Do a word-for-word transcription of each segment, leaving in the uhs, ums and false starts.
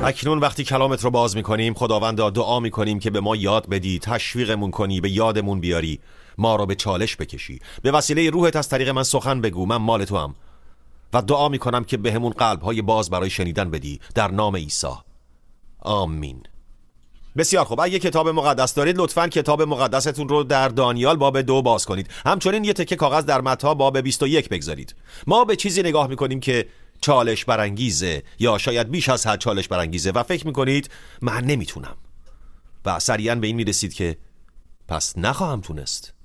اکنون وقتی کلامت رو باز میکنیم خداوندا دعا میکنیم که به ما یاد بدی، تشویقمون کنی، به یادمون بیاری، ما رو به چالش بکشی، به وسیله روحت از طریق من سخن بگو، من مال تو هم. و دعا میکنم که به همون قلبهای باز برای شنیدن بدی در نام عیسی، آمین. بسیار خوب، اگه کتاب مقدس دارید لطفاً کتاب مقدستون رو در دانیال باب دو باز کنید. همچنین یه تکه کاغذ در متی باب بیست و یک بگذارید. ما به چیزی نگاه میکنیم که چالش برانگیزه یا شاید بیش از حد چالش برانگیزه و فکر میکنید من نمیتونم و سریعاً به این میرسید که پس نخواهم تونست.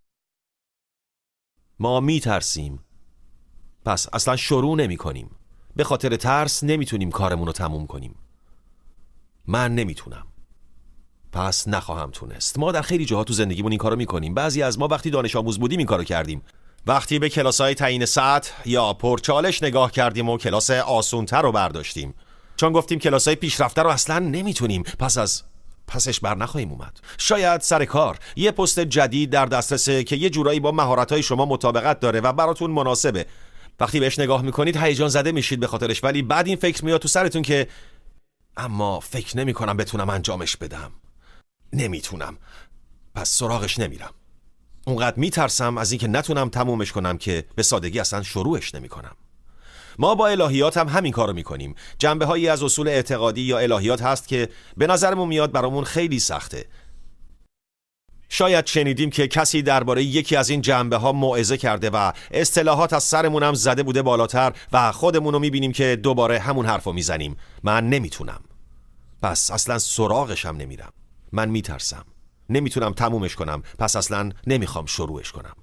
ما میترسیم پس اصلا شروع نمی کنیم. به خاطر ترس نمیتونیم کارمون رو تموم کنیم. من نمیتونم پس نخواهم تونست. ما در خیلی جاها تو زندگیمون این کارو میکنیم. بعضی از ما وقتی دانش آموز بودیم این کارو کردیم. وقتی به کلاس‌های تعیین سطح یا پرچالش نگاه کردیم و کلاس آسون‌تر رو برداشتیم، چون گفتیم کلاس‌های پیشرفته رو اصلا نمیتونیم، پس از پسش بر نخواهیم اومد. شاید سر کار یه پست جدید در دسترسه که یه جورایی با مهارت‌های شما مطابقت داره و براتون مناسبه. وقتی بهش نگاه میکنید هیجان زده میشید به خاطرش، ولی بعد این فکر میاد تو سرتون که اما فکر نمی کنم بتونم انجامش بدم، نمیتونم، پس سراغش نمیرم. اونقدر میترسم از اینکه نتونم تمومش کنم که به سادگی اصلا شروعش نمی کنم. ما با الهیات هم همین کارو میکنیم. جنبه هایی از اصول اعتقادی یا الهیات هست که به نظرمون میاد برامون خیلی سخته. شاید شنیدیم که کسی درباره یکی از این جنبه ها موعظه کرده و اصطلاحات از سرمون هم زده بوده بالاتر و خودمونو میبینیم که دوباره همون حرفو میزنیم. من نمیتونم، پس اصلا سراغش هم نمیرم. من میترسم، نمیتونم تمومش کنم، پس اصلا نمیخوام شروعش کنم.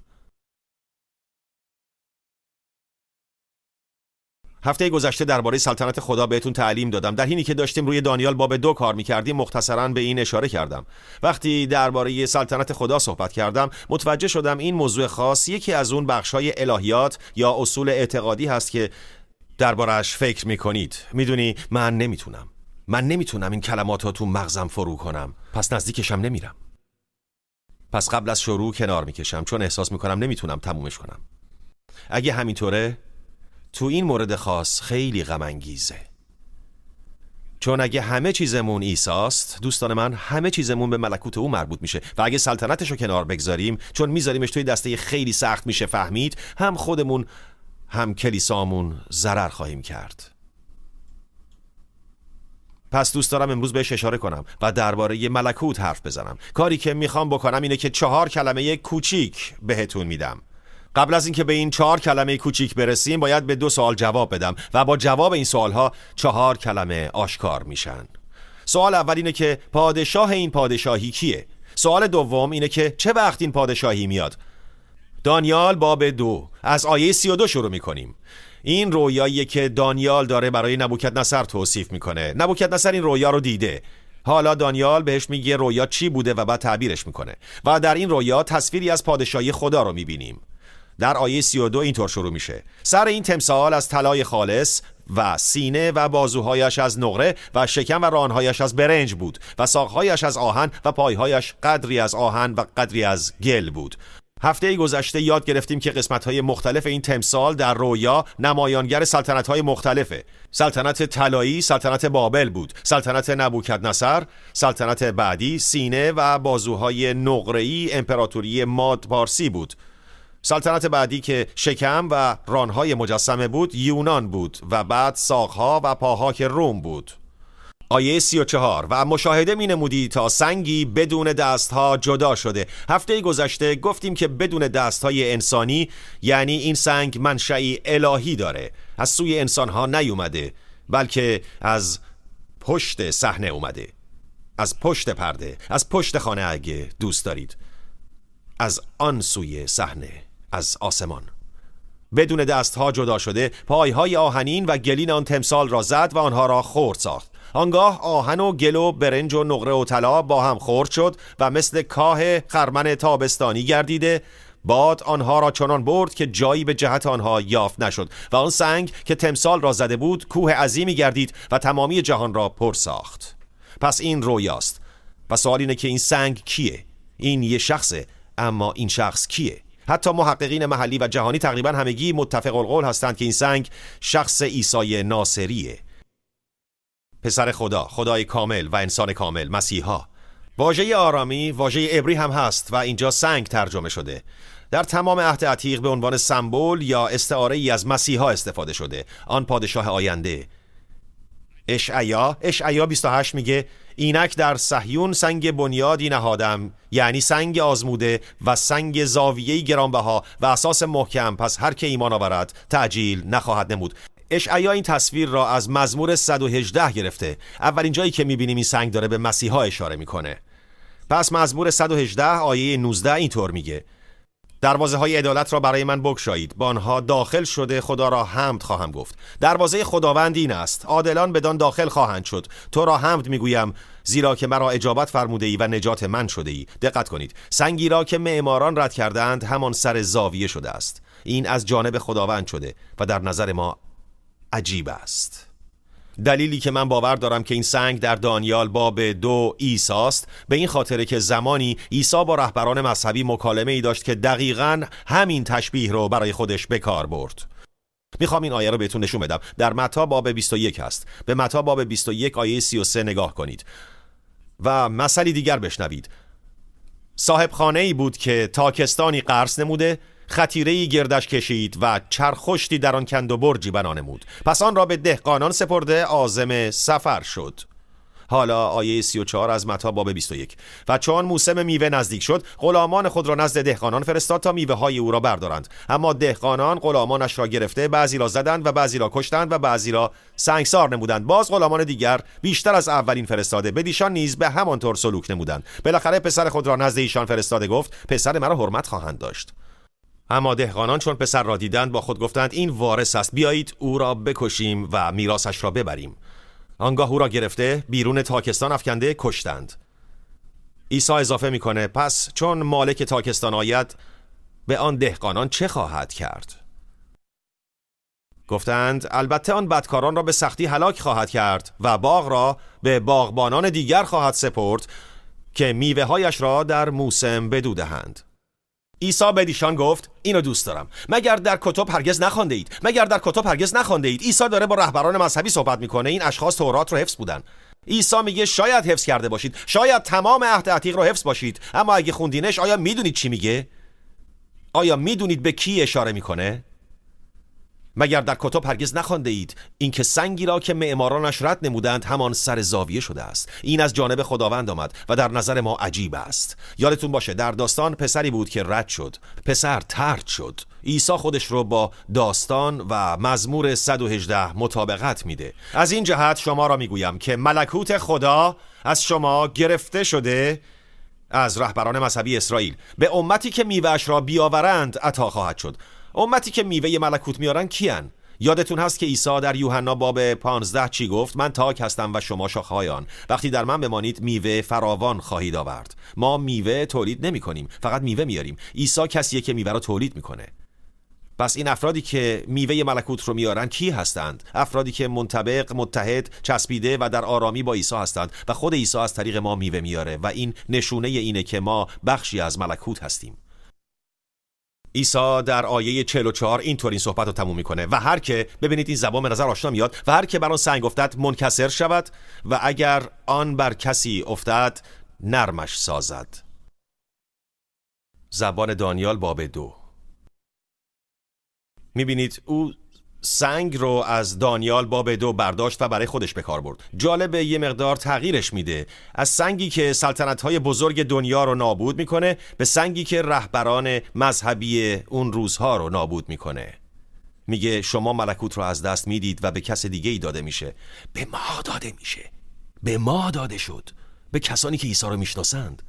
هفته گذشته درباره سلطنت خدا بهتون تعلیم دادم. در حینی که داشتیم روی دانیال باب دو کار میکردیم مختصراً به این اشاره کردم. وقتی درباره سلطنت خدا صحبت کردم متوجه شدم این موضوع خاص یکی از اون بخشای الهیات یا اصول اعتقادی هست که درباره‌اش فکر میکنید. میدونی من نمیتونم من نمیتونم این کلمات رو تو مغزم فرو کنم، پس نزدیکشم نمیرم. پس قبل از شروع کنار میکشم چون احساس میکنم نمیتونم تمومش کنم. اگه همینطوره تو این مورد خاص خیلی غم انگیزه، چون اگه همه چیزمون عیساست دوستان من، همه چیزمون به ملکوت او مربوط میشه و اگه سلطنتشو کنار بگذاریم چون میذاریمش توی دسته خیلی سخت میشه فهمید، هم خودمون هم کلیسامون ضرر خواهیم کرد. پس دوست دارم امروز بهش اشاره کنم و درباره ملکوت حرف بزنم. کاری که میخوام بکنم اینه که چهار کلمه کوچیک بهتون میدم. قبل از اینکه به این چهار کلمه کوچیک برسیم باید به دو سوال جواب بدم و با جواب این سوالها چهار کلمه آشکار میشن. سوال اول اینه که پادشاه این پادشاهی کیه؟ سوال دوم اینه که چه وقت این پادشاهی میاد؟ دانیال باب دو از آیه سی و دو شروع میکنیم. این رویاییه که دانیال داره برای نبوکدنصر توصیف میکنه. نبوکدنصر این رویا رو دیده. حالا دانیال بهش میگه رویا چی بوده و بعد تعبیرش میکنه و در این رویا تصویری از پادشاهی خدا رو میبینیم. در آیه سی و دو اینطور شروع میشه: سر این تمثال از طلای خالص و سینه و بازوهایش از نقره و شکم و رانهایش از برنج بود و ساقهایش از آهن و پایهایش قدری از آهن و قدری از گل بود. هفته گذشته یاد گرفتیم که قسمت‌های مختلف این تمثال در رویا نمایانگر سلطنت‌های مختلفه. سلطنت طلایی سلطنت بابل بود، سلطنت نبوکدنصر سلطنت بعدی سینه و بازوهای نقره‌ای امپراتوری ماد پارسی بود. سلطنت بعدی که شکم و رانهای مجسمه بود یونان بود و بعد ساقها و پاها که روم بود. آیه سی و چهار: و مشاهده می نمودی تا سنگی بدون دستها جدا شده. هفته گذشته گفتیم که بدون دستهای انسانی یعنی این سنگ منشأی الهی داره، از سوی انسانها نیومده بلکه از پشت صحنه اومده، از پشت پرده، از پشت خانه اگه دوست دارید، از آن سوی صحنه، از آسمان. بدون دستها جدا شده، پایهای آهنین و گلین آن تمثال را زد و آنها را خرد ساخت. آنگاه آهن و گل و برنج و نقره و طلا با هم خرد شد و مثل کاه خرمن تابستانی گردیده. باد آنها را چنان برد که جایی به جهت آنها یافت نشد و آن سنگ که تمثال را زده بود کوه عظیمی گردید و تمامی جهان را پر ساخت. پس این رویاست و سوال اینه که این سنگ کیه؟ این یه شخصه، اما این شخص کیه؟ حتی محققین محلی و جهانی تقریبا همگی متفق القول هستند که این سنگ شخص عیسی ناصریه. پسر خدا، خدای کامل و انسان کامل، مسیحا. واژه آرامی واژه عبری هم هست و اینجا سنگ ترجمه شده. در تمام عهد عتیق به عنوان سمبل یا استعاره ای از مسیحا استفاده شده، آن پادشاه آینده. اشعیا اشعیا بیست و هشت میگه اینک در صهیون سنگ بنیادی نهادم، یعنی سنگ آزموده و سنگ زاویه‌ای گرانبها و اساس محکم، پس هر که ایمان آورد تعجیل نخواهد نمود. اشعیا این تصویر را از مزمور صد و هجده گرفته. اولین جایی که میبینیم این سنگ داره به مسیحا اشاره میکنه. پس مزمور صد و هجده آیه نوزده اینطور میگه: دروازه های عدالت را برای من بگشایید، با آنها داخل شده خدا را حمد خواهم گفت. دروازه خداوند این است، عادلان بدان داخل خواهند شد. تو را حمد میگویم، زیرا که مرا اجابت فرموده ای و نجات من شده ای. دقت کنید، سنگی را که معماران رد کردند همان سر زاویه شده است. این از جانب خداوند شده و در نظر ما عجیب است. دلیلی که من باور دارم که این سنگ در دانیال باب دو عیسی است، به این خاطره که زمانی عیسی با رهبران مذهبی مکالمه ای داشت که دقیقاً همین تشبیه رو برای خودش به کار برد. میخوام این آیه رو بهتون نشون بدم. در متی باب بیست و یک هست. به متی باب بیست و یک آیه سی و سه نگاه کنید و مثلی دیگر بشنوید. صاحب خانه ای بود که تاکستانی قرض نموده، خطیره‌ای گردش کشید و چرخشتی در آن کند و برجی بنا نمود. پس آن را به دهقانان سپرده، عازم سفر شد. حالا آیه سی و چهار از متی باب بیست و یک: و چون موسم میوه نزدیک شد، غلامان خود را نزد دهقانان فرستاد تا میوه های او را بردارند. اما دهقانان غلامانش را گرفته، بعضی را زدند و بعضی را کشتند و بعضی را سنگسار نمودند. باز غلامان دیگر بیشتر از اولین فرستاده به دیشان نیز به همان طور سلوک نمودند. بالاخره پسر خود را نزد ایشان فرستاده گفت: پسر مرا حرمت خواهند داشت. اما دهقانان چون پسر را دیدند با خود گفتند: این وارث است، بیایید او را بکشیم و میراثش را ببریم. آنگاه او را گرفته بیرون تاکستان افکنده کشتند. عیسی اضافه میکنه: پس چون مالک تاکستان آید، به آن دهقانان چه خواهد کرد؟ گفتند: البته آن بدکاران را به سختی هلاک خواهد کرد و باغ را به باغبانان دیگر خواهد سپرد که میوه هایش را در موسم بدو دهند. عیسی به ایشان گفت: اینو دوست دارم. مگر در کتب هرگز نخوانده اید؟ مگر در کتب هرگز نخوانده اید؟ عیسی داره با رهبران مذهبی صحبت میکنه. این اشخاص تورات رو حفظ بودن. عیسی میگه شاید حفظ کرده باشید، شاید تمام عهد عتیق رو حفظ باشید، اما اگه خوندینش آیا میدونید چی میگه؟ آیا میدونید به کی اشاره میکنه؟ مگر در کتب هرگز نخوانده اید اینکه سنگی را که معمارانش رد نمودند همان سر زاویه شده است؟ این از جانب خداوند آمد و در نظر ما عجیب است. یادتون باشه در داستان پسری بود که رد شد، پسر طرد شد. عیسی خودش رو با داستان و مزمور صد و هجده مطابقت میده. از این جهت شما را میگویم که ملکوت خدا از شما گرفته شده، از رهبران مذهبی اسرائیل به امتی که میوه‌اش را بیاورند عطا خواهد شد. امتی که میوه ملکوت میارن کیان؟ یادتون هست که عیسی در یوحنا باب پانزده چی گفت؟ من تاک هستم و شما شاخه‌های آن. وقتی در من بمانید میوه فراوان خواهید آورد. ما میوه تولید نمی کنیم، فقط میوه میاریم. عیسی کسیه که میوه رو تولید میکنه. پس این افرادی که میوه ملکوت رو میارن کی هستند؟ افرادی که منطبق، متحد، چسبیده و در آرامی با عیسی هستند و خود عیسی از طریق ما میوه میاره و این نشونه اینه که ما بخشی از ملکوت هستیم. عیسی در آیه چهل و چهار اینطور این صحبت رو تموم میکنه: و هر که، ببینید این زبان به نظر آشنا میاد، و هر که بر آن سنگ افتد منکسر شود و اگر آن بر کسی افتد نرمش سازد. زبان دانیال باب دو. میبینید او سنگ رو از دانیال باب دو برداشت و برای خودش به کار برد. جالبه یه مقدار تغییرش میده، از سنگی که سلطنت‌های بزرگ دنیا رو نابود میکنه به سنگی که رهبران مذهبی اون روزها رو نابود میکنه. میگه شما ملکوت رو از دست میدید و به کس دیگه ای داده میشه. به ما داده میشه، به ما داده شد، به کسانی که عیسی رو میشناسند.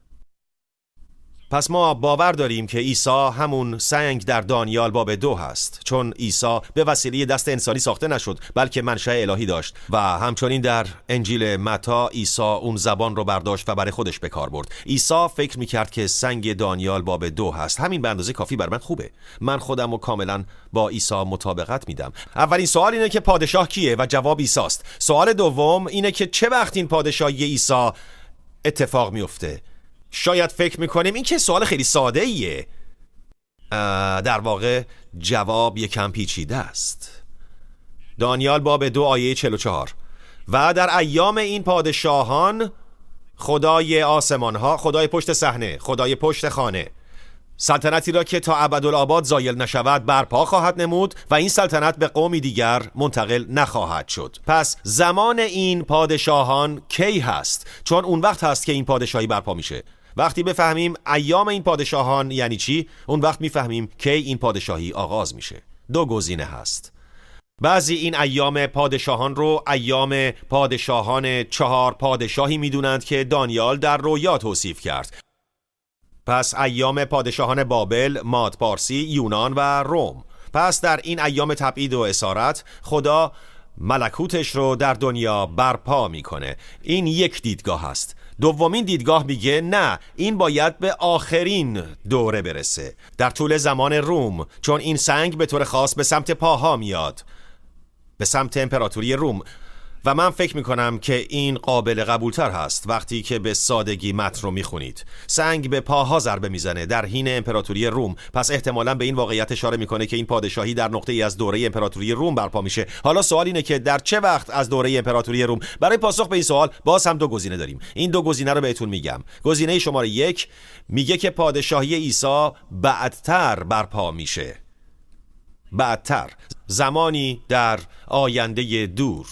پس ما باور داریم که عیسی همون سنگ در دانیال باب دو هست، چون عیسی به وسیله دست انسانی ساخته نشد بلکه منشأ الهی داشت. و همچنین در انجیل متی عیسی اون زبان رو برداشت و برای خودش به کار برد. عیسی فکر میکرد که سنگ دانیال باب دو هست. همین به اندازه کافی بر من خوبه. من خودم رو کاملا با عیسی مطابقت میدم. اولین سوال اینه که پادشاه کیه و جواب عیسی است. سوال دوم اینه که چه وقت این پادشاهی عیسی اتفاق میفته؟ شاید فکر میکنیم این که سوال خیلی ساده ایه. در واقع جواب یکم پیچیده است. دانیال باب دو آیه چهل و چهار: و در ایام این پادشاهان خدای آسمان ها، خدای پشت صحنه، خدای پشت خانه، سلطنتی را که تا ابدالآباد زایل نشود برپا خواهد نمود و این سلطنت به قومی دیگر منتقل نخواهد شد. پس زمان این پادشاهان کی هست؟ چون اون وقت هست که این پادشاهی برپا میشه. وقتی بفهمیم ایام این پادشاهان یعنی چی، اون وقت میفهمیم کی این پادشاهی آغاز میشه. دو گزینه هست. بعضی این ایام پادشاهان رو ایام پادشاهان چهار پادشاهی میدونند که دانیال در رویا توصیف کرد. پس ایام پادشاهان بابل، ماد پارسی، یونان و روم. پس در این ایام تبعید و اسارت خدا ملکوتش رو در دنیا برپا میکنه. این یک دیدگاه هست. دومین دیدگاه میگه نه، این باید به آخرین دوره برسه، در طول زمان روم، چون این سنگ به طور خاص به سمت پاها میاد، به سمت امپراتوری روم. و من فکر میکنم که این قابل قبولتر هست وقتی که به سادگی متن رو میخونید. سنگ به پاها ضربه میزنه در حین امپراتوری روم، پس احتمالاً به این واقعیت اشاره میکنه که این پادشاهی در نقطه‌ای از دوره امپراتوری روم برپا میشه. حالا سوال اینه که در چه وقت از دوره امپراتوری روم؟ برای پاسخ به این سوال باز هم دو گزینه داریم. این دو گزینه رو بهتون میگم. گزینه شماره یک میگه که پادشاهی عیسی بعدتر برپا میشه، بعدتر، زمانی در آینده دور،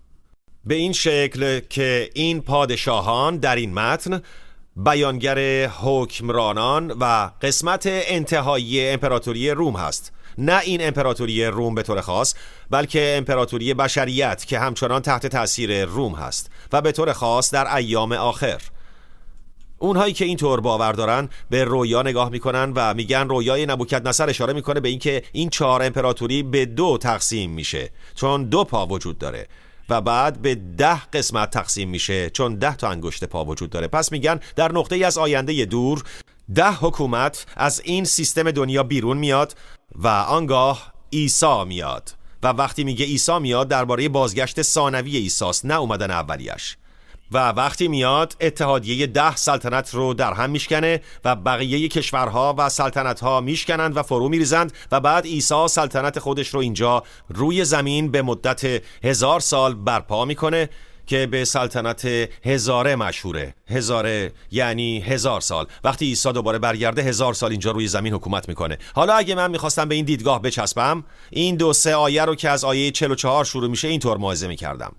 به این شکل که این پادشاهان در این متن بیانگر حکمرانان و قسمت انتهایی امپراتوری روم هست. نه این امپراتوری روم به طور خاص، بلکه امپراتوری بشریت که همچنان تحت تأثیر روم هست و به طور خاص در ایام آخر. اونهایی که اینطور باور دارن به رویا نگاه میکنن و میگن رویای نبوکدنصر اشاره میکنه به اینکه این چهار امپراتوری به دو تقسیم میشه چون دو پا وجود داره و بعد به ده قسمت تقسیم میشه چون ده تا انگشت پا وجود داره. پس میگن در نقطه‌ای از آینده دور ده حکومت از این سیستم دنیا بیرون میاد و آنگاه عیسی میاد. و وقتی میگه عیسی میاد درباره بازگشت ثانوی عیسی است، نه اومدن اولیش. و وقتی میاد اتحادیه ده سلطنت رو در هم میشکنه و بقیه کشورها و سلطنتها میشکنند و فرو میریزند و بعد عیسی سلطنت خودش رو اینجا روی زمین به مدت هزار سال برپا میکنه که به سلطنت هزاره مشهوره. هزاره یعنی هزار سال. وقتی عیسی دوباره برگرده هزار سال اینجا روی زمین حکومت میکنه. حالا اگه من میخواستم به این دیدگاه بچسبم، این دو سه آیه رو که از آیه چهل و چهار شروع میشه اینطور موعظه میکردم: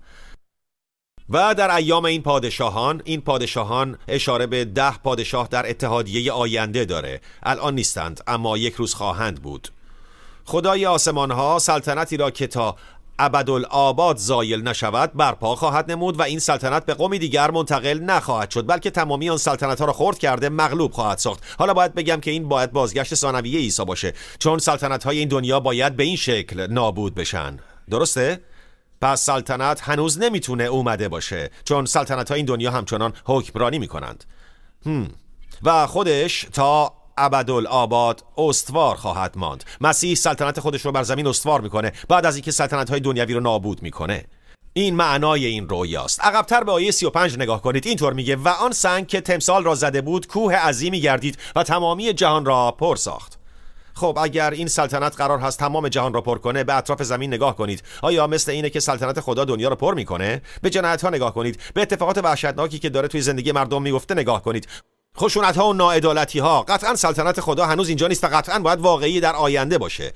و در ایام این پادشاهان، این پادشاهان اشاره به ده پادشاه در اتحادیه آینده داره. الان نیستند اما یک روز خواهند بود. خدای آسمان ها سلطنتی را که تا ابدالآباد زایل نشود برپا خواهد نمود و این سلطنت به قومی دیگر منتقل نخواهد شد، بلکه تمامی آن سلطنت ها را خرد کرده مغلوب خواهد ساخت. حالا باید بگم که این باید بازگشت ثانویه عیسی باشه، چون سلطنت های این دنیا باید به این شکل نابود بشن. درسته؟ پس سلطنت هنوز نمیتونه اومده باشه چون سلطنت های این دنیا همچنان حکمرانی میکنند هم. و خودش تا ابدالآباد استوار خواهد ماند. مسیح سلطنت خودش رو بر زمین استوار میکنه بعد از اینکه سلطنت های دنیوی رو نابود میکنه. این معنای این رویاست. عقب‌تر به آیه سی و پنج نگاه کنید. اینطور میگه: و آن سنگ که تمثال را زده بود کوه عظیمی گردید و تمامی جهان را پر ساخت. خب اگر این سلطنت قرار هست تمام جهان را پر کنه، به اطراف زمین نگاه کنید. آیا مثل اینه که سلطنت خدا دنیا را پر میکنه؟ به جنایت ها نگاه کنید. به اتفاقات وحشتناکی که داره توی زندگی مردم میفته نگاه کنید. خشونت ها و ناعدالتی ها. قطعا سلطنت خدا هنوز اینجا نیست و قطعا باید واقعی در آینده باشه.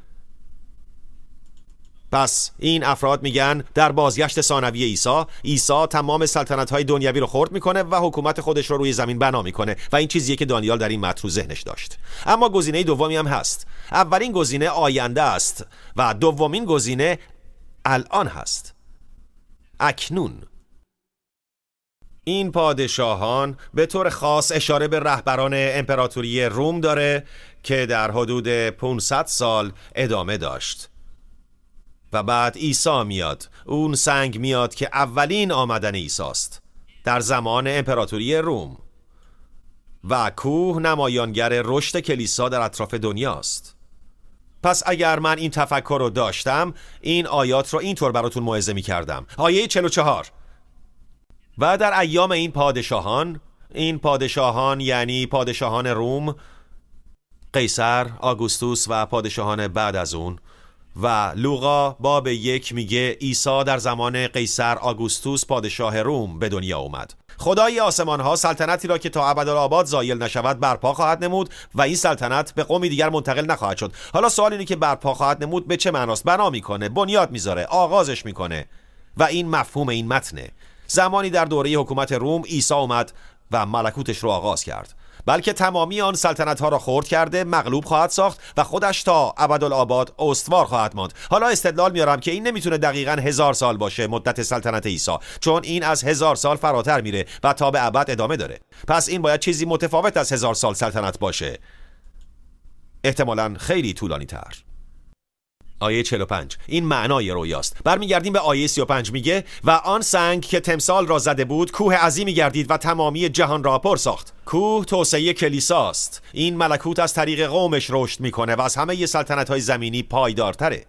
پس این افراد میگن در بازگشت ثانوی عیسی، عیسی تمام سلطنت‌های دنیوی رو خرد میکنه و حکومت خودش رو روی زمین بنا میکنه و این چیزیه که دانیال در این متن رو ذهنش داشت. اما گزینه دومی هم هست. اولین گزینه آینده است و دومین گزینه الان هست، اکنون. این پادشاهان به طور خاص اشاره به رهبران امپراتوری روم داره که در حدود پانصد سال ادامه داشت. و بعد عیسی میاد. اون سنگ میاد که اولین آمدن عیسی است در زمان امپراتوری روم و کوه نمایانگر رشد کلیسا در اطراف دنیاست. پس اگر من این تفکر رو داشتم، این آیات رو اینطور براتون موعظه میکردم. آیه چهل و چهار: و در ایام این پادشاهان، این پادشاهان یعنی پادشاهان روم، قیصر، آگوستوس و پادشاهان بعد از اون، و لوقا باب یک میگه عیسی در زمان قیصر آگوستوس پادشاه روم به دنیا اومد. خدای آسمان ها سلطنتی را که تا ابدالآباد زایل نشود برپا خواهد نمود و این سلطنت به قومی دیگر منتقل نخواهد شد. حالا سوال اینه که برپا خواهد نمود به چه معناست؟ بنا میکنه، بنیاد میذاره، آغازش میکنه و این مفهوم این متنه. زمانی در دوره حکومت روم عیسی اومد و ملکوتش رو آغاز کرد، بلکه تمامی آن سلطنت ها را خرد کرده، مغلوب خواهد ساخت و خودش تا ابدالآباد استوار خواهد ماند. حالا استدلال میارم که این نمیتونه دقیقاً هزار سال باشه مدت سلطنت عیسی، چون این از هزار سال فراتر میره و تا به ابد ادامه داره. پس این باید چیزی متفاوت از هزار سال سلطنت باشه، احتمالاً خیلی طولانی تر. آیه چهل و پنج این معنای رویاست. برمیگردیم به آیه سی و پنج، میگه و آن سنگ که تمثال را زده بود کوه عظیمی گردید و تمامی جهان را پر ساخت. کوه توسعه کلیساست. این ملکوت از طریق قومش رشد میکنه و از همه ی سلطنت‌های زمینی پایدارتره.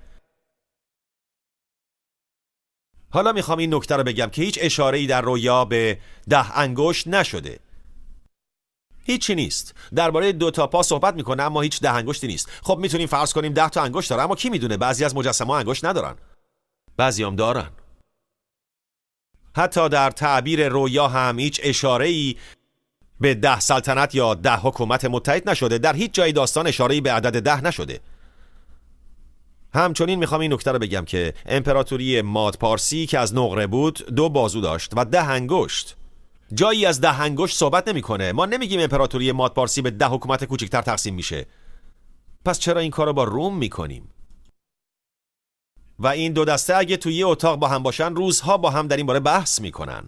حالا میخوام این نکته رو بگم که هیچ اشاره‌ای در رویا به ده انگشت نشده. هیچی نیست. درباره دو تا پا صحبت میکنه اما هیچ ده انگشتی نیست. خب میتونیم فرض کنیم ده تا انگشت داره، اما کی میدونه؟ بعضی از مجسمه‌ها انگشت ندارن، بعضی هم دارن. حتی در تعبیر رویا هم هیچ اشاره‌ای به ده سلطنت یا ده حکومت متحد نشده. در هیچ جای داستان اشاره‌ای به عدد ده نشده. همچنین میخوام این نکته رو بگم که امپراتوری ماد پارسی که از نقره بود دو بازو داشت و ده انگشت. جایی از ده انگشت صحبت نمیکنه. ما نمیگیم امپراتوری ماد پارسی به ده حکومت کوچکتر تقسیم میشه. پس چرا این کارو با روم میکنیم؟ و این دو دسته اگه توی یه اتاق با هم باشن روزها با هم در این باره بحث میکنن.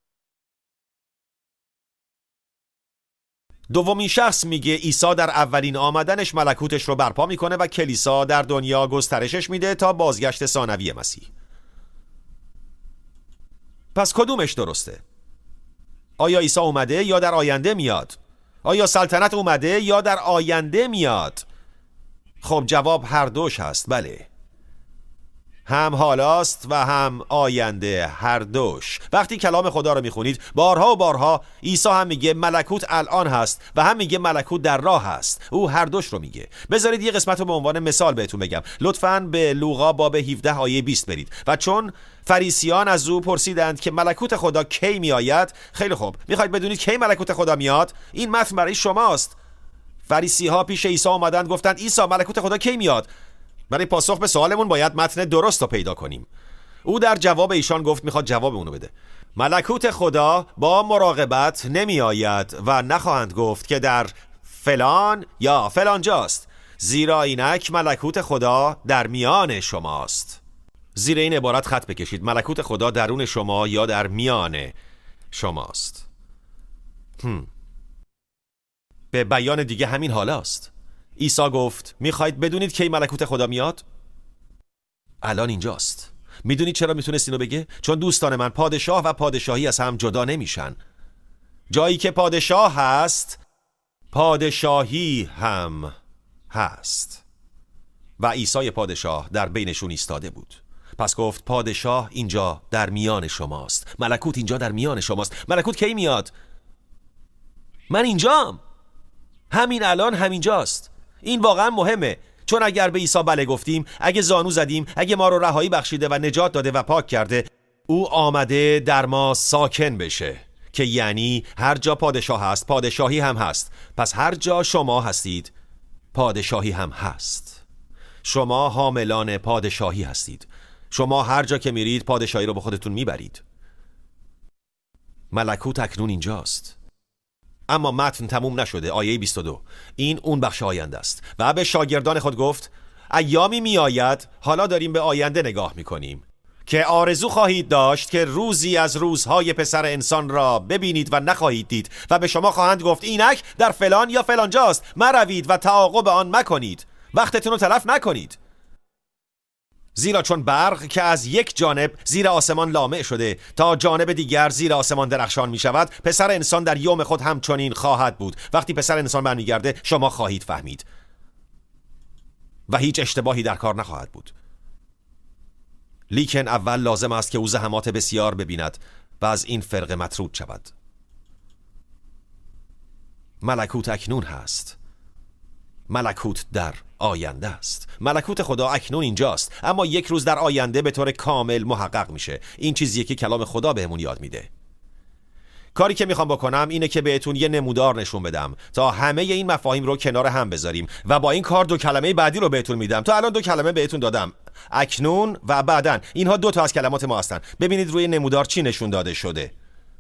دومین شخص میگه عیسی در اولین آمدنش ملکوتش رو برپا میکنه و کلیسا در دنیا گسترشش میده تا بازگشت ثانوی مسیح. پس کدومش درسته؟ آیا عیسی اومده یا در آینده میاد؟ آیا سلطنت اومده یا در آینده میاد؟ خب جواب هر دوش هست. بله، هم حالاست و هم آینده، هر دوش. وقتی کلام خدا رو میخونید بارها و بارها عیسی هم میگه ملکوت الان هست و هم میگه ملکوت در راه هست. او هر دوش رو میگه. بذارید یه قسمت رو به عنوان مثال بهتون بگم. لطفاً به لوقا باب هفده آیه بیست برید. و چون فریسیان از او پرسیدند که ملکوت خدا کی میآید، خیلی خوب، میخواید بدونید کی ملکوت خدا میاد؟ این متن برای شماست. فریسی ها پیش عیسی اومدن گفتند عیسی ملکوت خدا کی میاد؟ برای پاسخ به سوالمون باید متن درست رو پیدا کنیم. او در جواب ایشان گفت، میخواد جواب اونو بده، ملکوت خدا با مراقبت نمی آید و نخواهند گفت که در فلان یا فلان جاست، زیرا اینک ملکوت خدا در میان شماست. زیر این عبارت خط بکشید. ملکوت خدا درون شما یا در میان شماست. هم. به بیان دیگه همین حالاست. عیسی گفت میخواید بدونید کی ملکوت خدا میاد؟ الان اینجاست. میدونید چرا میتونست اینو بگه؟ چون دوستان من، پادشاه و پادشاهی از هم جدا نمیشن. جایی که پادشاه هست پادشاهی هم هست و عیسی پادشاه در بینشون ایستاده بود. پس گفت پادشاه اینجا در میان شماست، ملکوت اینجا در میان شماست. ملکوت کی میاد؟ من اینجام، همین الان همینجاست. این واقعا مهمه، چون اگر به عیسی بله گفتیم، اگه زانو زدیم، اگه ما رو رهایی بخشیده و نجات داده و پاک کرده، او آمده در ما ساکن بشه، که یعنی هر جا پادشاه هست پادشاهی هم هست. پس هر جا شما هستید پادشاهی هم هست. شما حاملان پادشاهی هستید. شما هر جا که میرید پادشاهی رو به خودتون میبرید. ملکوت اکنون اینجاست. اما متن تموم نشده. آیه بیست و دو این اون بخش آینده است. و به شاگردان خود گفت ایامی می آید، حالا داریم به آینده نگاه می کنیم، که آرزو خواهید داشت که روزی از روزهای پسر انسان را ببینید و نخواهید دید و به شما خواهند گفت اینک در فلان یا فلان جاست، مروید و تعاقب آن مکنید، وقتتون رو تلف نکنید. زیرا چون برق که از یک جانب زیر آسمان لامع شده تا جانب دیگر زیر آسمان درخشان می شود، پسر انسان در یوم خود همچنین خواهد بود. وقتی پسر انسان برمیگرده شما خواهید فهمید و هیچ اشتباهی در کار نخواهد بود. لیکن اول لازم است که او زحمات بسیار ببیند و از این فرقه مطرود شود. ملکوت اکنون هست. ملکوت در آینده است. ملکوت خدا اکنون اینجاست، اما یک روز در آینده به طور کامل محقق میشه. این چیزیه که کلام خدا بهمون یاد میده. کاری که میخوام بکنم اینه که بهتون یه نمودار نشون بدم تا همه این مفاهیم رو کنار هم بذاریم و با این کار دو کلمه بعدی رو بهتون میدم. تا الان دو کلمه بهتون دادم، اکنون و بعدن. اینها دو تا از کلمات ما هستن. ببینید روی نمودار چی نشون داده شده.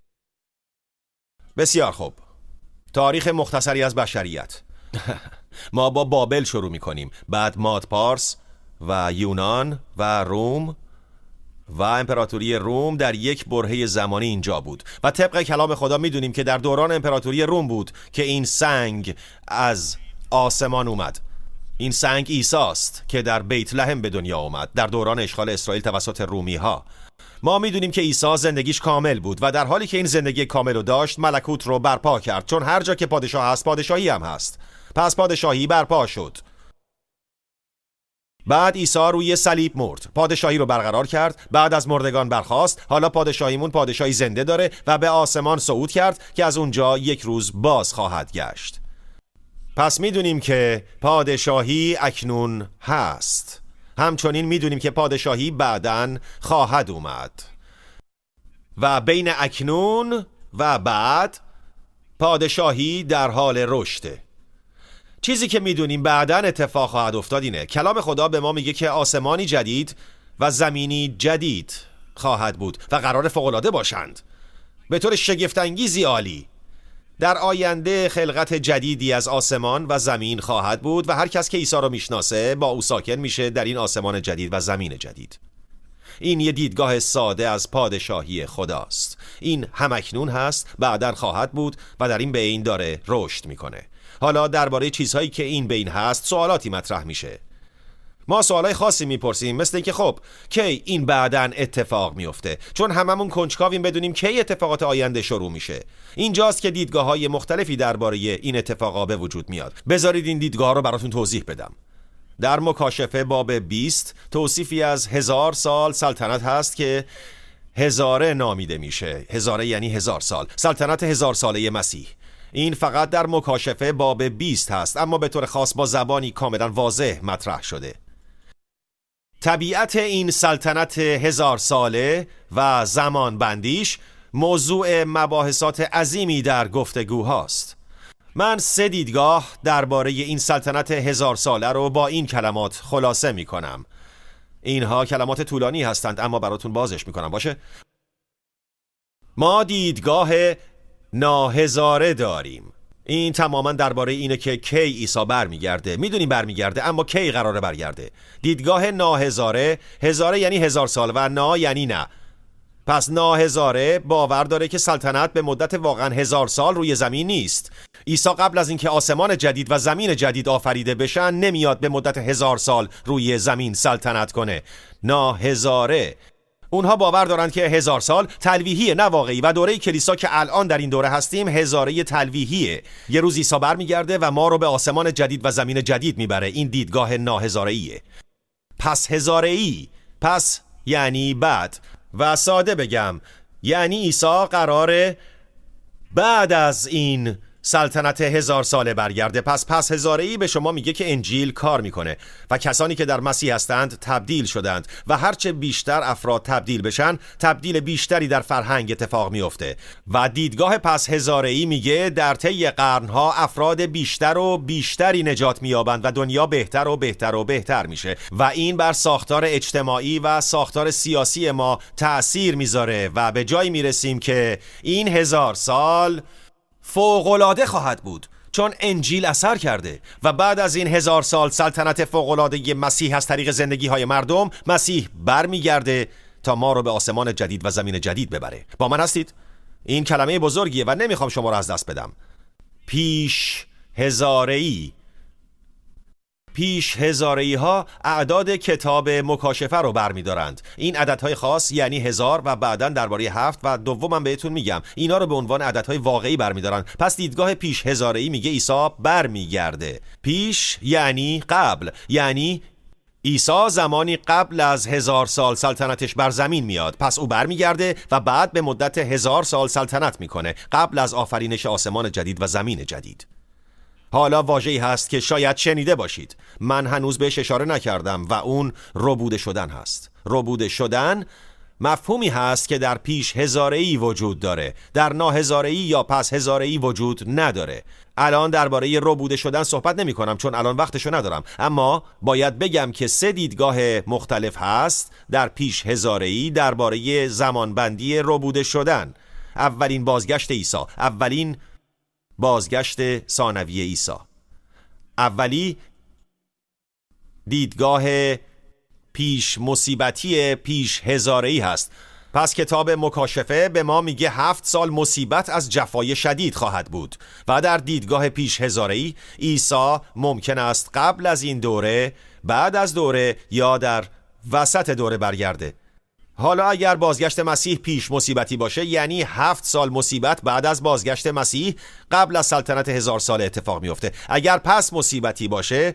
بسیار خوب. تاریخ مختصری از بشریت. ما با بابل شروع میکنیم، بعد ماد پارس و یونان و روم و امپراتوری روم در یک برهه زمانی اینجا بود و طبق کلام خدا میدونیم که در دوران امپراتوری روم بود که این سنگ از آسمان اومد. این سنگ عیسی است که در بیت لحم به دنیا اومد در دوران اشغال اسرائیل توسط رومی ها. ما میدونیم که عیسی زندگیش کامل بود و در حالی که این زندگی کامل رو داشت ملکوت رو برپا کرد، چون هر جا که پادشاه هست پادشاهی هم هست. پس پادشاهی برپا شد. بعد عیسی روی صلیب مرد، پادشاهی رو برقرار کرد، بعد از مردگان برخاست. حالا پادشاهیمون پادشاهی زنده داره و به آسمان صعود کرد که از اونجا یک روز باز خواهد گشت. پس میدونیم که پادشاهی اکنون هست. همچنین میدونیم که پادشاهی بعداً خواهد اومد و بین اکنون و بعد پادشاهی در حال رشده. چیزی که میدونیم بعداً اتفاق خواهد افتاد اینه. کلام خدا به ما میگه که آسمانی جدید و زمینی جدید خواهد بود و قرار فوق‌العاده باشند به طور شگفت‌انگیزی عالی. در آینده خلقت جدیدی از آسمان و زمین خواهد بود و هر کس که عیسی رو میشناسه با او ساکن میشه در این آسمان جدید و زمین جدید. این یه دیدگاه ساده از پادشاهی خداست. این همکنون هست، بعداً خواهد بود و در این بین داره رشد میکنه. حالا درباره چیزهایی که این بین هست سوالاتی مطرح میشه. ما سوالای خاصی میپرسیم، مثل اینکه خب کی این بعداً اتفاق میفته، چون هممون کنجکاویم بدونیم کی اتفاقات آینده شروع میشه. اینجاست که دیدگاه‌های مختلفی درباره این اتفاقا به وجود میاد. بذارید این دیدگاه رو براتون توضیح بدم. در مکاشفه باب بیست توصیفی از هزار سال سلطنت هست که هزاره نامیده میشه. هزاره یعنی هزار سال، سلطنت هزار ساله مسیح. این فقط در مکاشفه باب بیست هست، اما به طور خاص با زبانی کاملا واضح مطرح شده. طبیعت این سلطنت هزار ساله و زمان بندیش موضوع مباحثات عظیمی در گفتگوهاست. من سه دیدگاه درباره این سلطنت هزار ساله رو با این کلمات خلاصه می کنم. اینها کلمات طولانی هستند اما براتون بازش می کنم. باشه؟ ما دیدگاه ناهزاره داریم. این تماما درباره اینه که کی عیسی برمیگرده. میدونیم برمیگرده، اما کی قراره برگرده. دیدگاه ناهزاره، هزاره یعنی هزار سال و نا یعنی نه. پس ناهزاره باور داره که سلطنت به مدت واقعا هزار سال روی زمین نیست. عیسی قبل از اینکه آسمان جدید و زمین جدید آفریده بشن نمیاد به مدت هزار سال روی زمین سلطنت کنه. ناهزاره اونها باور دارند که هزار سال تلویحیه نه واقعی و دوره کلیسا که الان در این دوره هستیم هزاره تلویحیه. یه روز عیسی برمیگرده و ما رو به آسمان جدید و زمین جدید میبره. این دیدگاه ناهزاره‌ایه. پس هزاره‌ای، پس یعنی بعد. و ساده بگم یعنی عیسی قراره بعد از این سلطنت هزار ساله برگرده. پس پس هزاره‌ای به شما میگه که انجیل کار میکنه و کسانی که در مسیح هستند تبدیل شدند و هرچه بیشتر افراد تبدیل بشن تبدیل بیشتری در فرهنگ اتفاق میفته. و دیدگاه پس هزاره‌ای میگه در طی قرنها افراد بیشتر و بیشتری نجات مییابند و دنیا بهتر و بهتر و بهتر میشه و این بر ساختار اجتماعی و ساختار سیاسی ما تأثیر میذاره و به جایی میرسیم که این هزار سال فوق‌العاده خواهد بود چون انجیل اثر کرده و بعد از این هزار سال سلطنت فوق‌العاده مسیح از طریق زندگی های مردم مسیح برمیگرده تا ما رو به آسمان جدید و زمین جدید ببره. با من هستید؟ این کلمه بزرگیه و نمیخوام شما رو از دست بدم. پیش هزاره‌ای. پیش هزاره‌ای ها اعداد کتاب مکاشفه رو برمی‌دارند. این عددهای خاص یعنی هزار و بعداً درباره هفت و دومم بهتون میگم اینا رو به عنوان عددهای واقعی برمی‌دارن. پس دیدگاه پیش هزاره‌ای میگه عیسی برمیگرده. پیش یعنی قبل، یعنی عیسی زمانی قبل از هزار سال سلطنتش بر زمین میاد. پس او برمیگرده و بعد به مدت هزار سال سلطنت میکنه قبل از آفرینش آسمان جدید و زمین جدید. حالا واژه‌ای هست که شاید شنیده باشید. من هنوز بهش اشاره نکردم و اون ربوده شدن هست. ربوده شدن مفهومی هست که در پیش هزاره‌ای وجود داره، در ناهزاره‌ای یا پس هزاره‌ای وجود نداره. الان درباره ربوده شدن صحبت نمی کنم چون الان وقتشو ندارم، اما باید بگم که سه دیدگاه مختلف هست در پیش هزاره‌ای درباره زمانبندی ربوده شدن. اولین بازگشت عیسی، اولین بازگشت ثانوی عیسی. اولی دیدگاه پیش مصیبتی پیش هزاره‌ای هست. پس کتاب مکاشفه به ما میگه هفت سال مصیبت از جفای شدید خواهد بود و در دیدگاه پیش هزاره‌ای عیسی ممکن است قبل از این دوره، بعد از دوره یا در وسط دوره برگرده. حالا اگر بازگشت مسیح پیش مصیبتی باشه یعنی هفت سال مصیبت بعد از بازگشت مسیح قبل از سلطنت هزار سال اتفاق میفته. اگر پس مصیبتی باشه،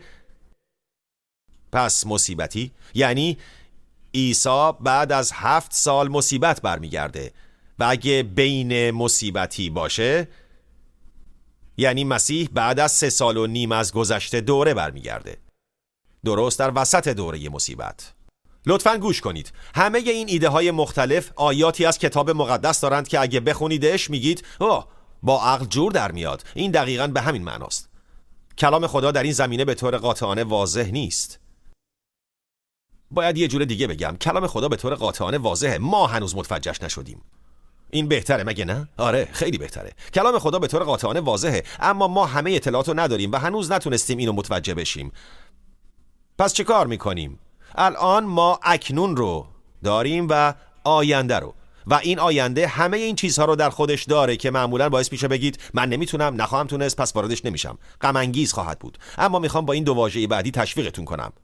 پس مصیبتی یعنی عیسی بعد از هفت سال مصیبت برمیگرده و اگه بین مصیبتی باشه یعنی مسیح بعد از سه سال و نیم از گذشته دوره برمیگرده، درست در وسط دوره مصیبت. لطفاً گوش کنید. همه این ایده های مختلف آیاتی از کتاب مقدس دارند که اگه بخونیدش میگید اوه با عقل جور در میاد. این دقیقاً به همین معناست. کلام خدا در این زمینه به طور قاطعانه واضح نیست. باید یه جور دیگه بگم، کلام خدا به طور قاطعانه واضحه، ما هنوز متوجهش نشدیم. این بهتره مگه نه؟ آره خیلی بهتره. کلام خدا به طور قاطعانه واضحه اما ما همه اطلاعاتو نداریم و هنوز نتونستیم اینو متوجه بشیم. پس چه کار میکنیم؟ الان ما اکنون رو داریم و آینده رو، و این آینده همه این چیزها رو در خودش داره که معمولا باعث میشه بگید من نمیتونم، نخواهم تونست، پس واردش نمیشم. غم انگیز خواهد بود. اما میخوام با این دو واژه بعدی تشویقتون کنم.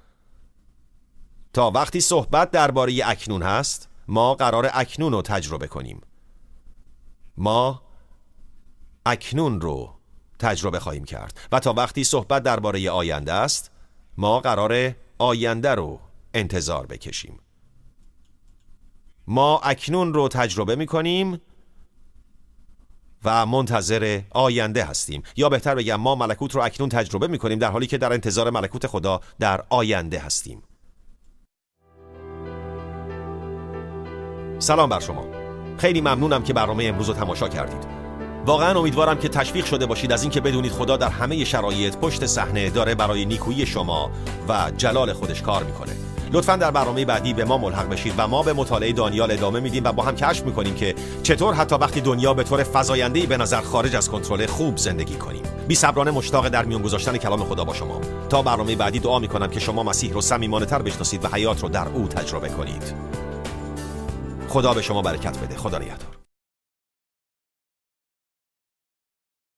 تا وقتی صحبت درباره اکنون هست، ما قرار اکنون رو تجربه کنیم. ما اکنون رو تجربه خواهیم کرد و تا وقتی صحبت درباره آینده است، ما قرار آینده رو انتظار بکشیم. ما اکنون رو تجربه می کنیم و منتظر آینده هستیم، یا بهتر بگم ما ملکوت رو اکنون تجربه می کنیم در حالی که در انتظار ملکوت خدا در آینده هستیم. سلام بر شما. خیلی ممنونم که برنامه امروز رو تماشا کردید. واقعا امیدوارم که تشویق شده باشید از اینکه بدونید خدا در همه شرایط پشت صحنه داره برای نیکویی شما و جلال خودش کار میکنه. لطفاً در برنامه بعدی به ما ملحق بشید و ما به مطالعه دانیال ادامه میدیم و با هم کشف میکنیم که چطور حتی وقتی دنیا به طور فزاینده‌ای به نظر خارج از کنترل خوب زندگی کنیم. بی‌صبرانه مشتاق در میون گذاشتن کلام خدا با شما. تا برنامه بعدی دعا میکنم که شما مسیح رو صمیمانه‌تر بشناسید و حیات رو در او تجربه کنید. خدا به شما برکت بده. خدا نگهدار.